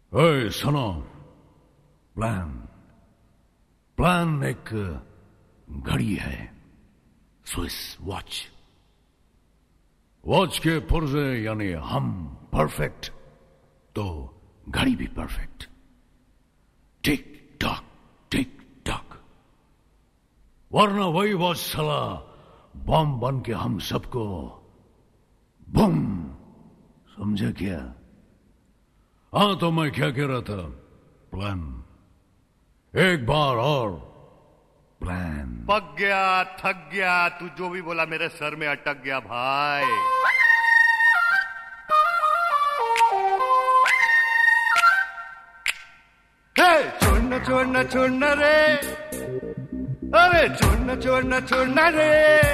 ओए सुनो, plan plan एक घड़ी है, स्विस वॉच। वॉच के पुर्जे यानी हम परफेक्ट तो घड़ी भी परफेक्ट। टिक टॉक, वरना वही वॉच साला बम बन के हम सबको बम, समझे क्या? हाँ, तो मैं क्या कह रहा था, प्लान, एक बार और प्लान। पक गया, थक गया, तू जो भी बोला मेरे सर में अटक गया भाई। छोड़ना रे, अरे छोड़ना रे।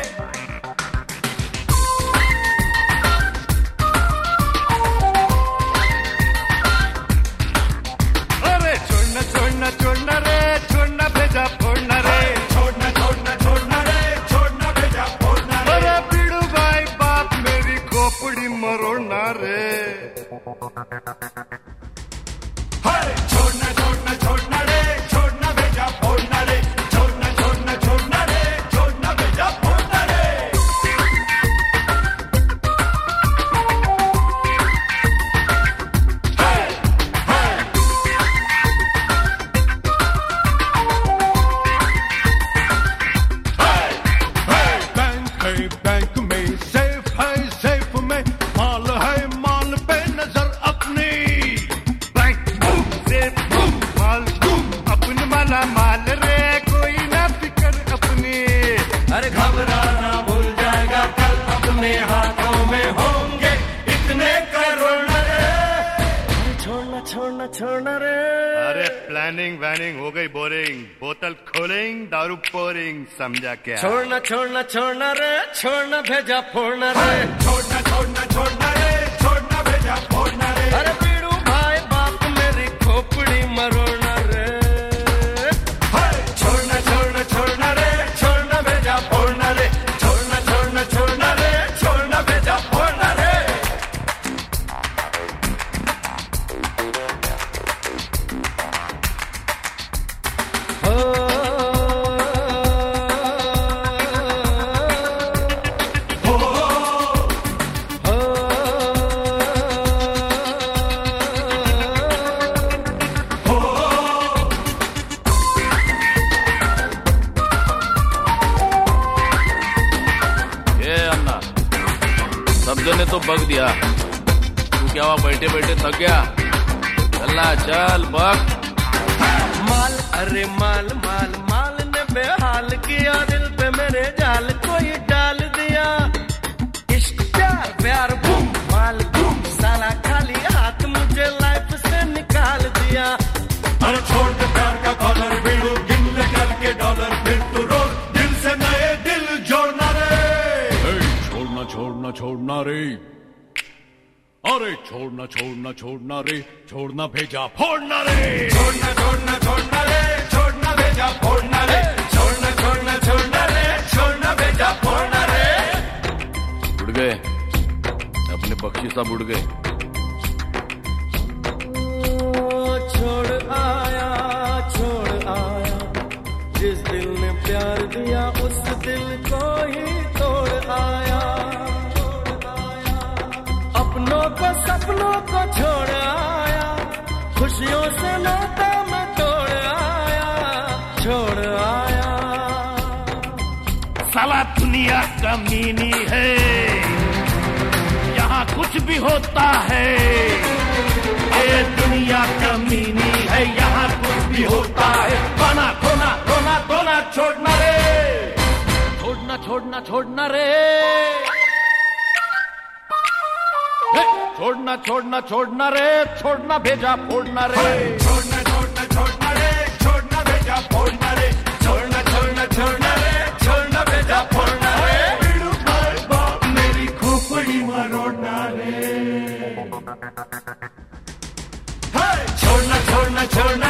अरे छोड़ना रे, छोड़ना भेजा फोड़ना रे। छोड़ना रे, छोड़ना भेजा फोड़ना रे। अरे पीड़ू भाई बाप मेरी खोपड़ी मरोड़ना रे। छोड़ना रे, छोड़ना भेजा फोड़ना रे। छोड़ना रे, छोड़ना भेजा फोड़ना रे। बैंक में सेफ है, सेफ में माल है, माल पे नजर अपनी। बैंक सेफ माल अपनी, माला माल रे, कोई ना फिकर अपनी। अरे घबराना भूल जाएगा कल, अपने हाथों में होंगे इतने करोड़ रे। छोड़ना रे। अरे प्लानिंग वैनिंग हो गई बोरिंग, बोतल खोलेंगे दारू पोरिंग, समझा क्या? छोड़ना रे, छोड़ना भेजा फोड़ना रे। छोड़ना रे, छोड़ना भेजा फोड़ना रे। अरे पीड़ू भाई बाप मेरी खोपड़ी मरोड़ना रे। छोड़ना रे, छोड़ना भेजा फोड़ना रे। छोड़ना रे, छोड़ना भेजा फोड़ना रे। ने तो बग दिया, तू क्या हुआ बैठे बैठे थक गया? चलना चल बग। माल अरे माल ने बेहाल किया, दिल पे मेरे जाल कोई डाल दिया। इश्क प्यार बूम, माल बूम, साला खाली हाथ मुझे लाइफ से निकाल दिया। अरे छोड़ दे प्यार का कॉलर, बीड़ू गिन ले करके डॉलर, फिर तू रोज दिल से नए दिल जोड़ना रे। छोड़ना रे, अरे छोड़ना रे, छोड़ना भेजा फोड़ना रे। छोड़ना रे, छोड़ना भेजा फोड़ना रे। छोड़ना रे, छोड़ना भेजा फोड़ना रे। उड़ गए अपने पक्षी, सब उड़ गए। छोड़ आया जिस दिल ने प्यार दिया, उस दिल को ही तोड़ आया। सपनों को छोड़ आया, खुशियों से नाता मैं तोड़ आया। साला दुनिया कमीनी है, यहाँ कुछ भी होता है। ये दुनिया कमीनी है, यहाँ कुछ भी होता है। बना खोना छोड़ना रे। छोड़ना रे। छोड़ना रे, छोड़ना भेजा फोड़ना रे। छोड़ना रे, छोड़ना भेजा फोड़ना रे। छोड़ना रे, छोड़ना भेजा फोड़ना रे। बीड़ू भाई बाप मेरी खोपड़ी मरोड़ना रे। छोड़ना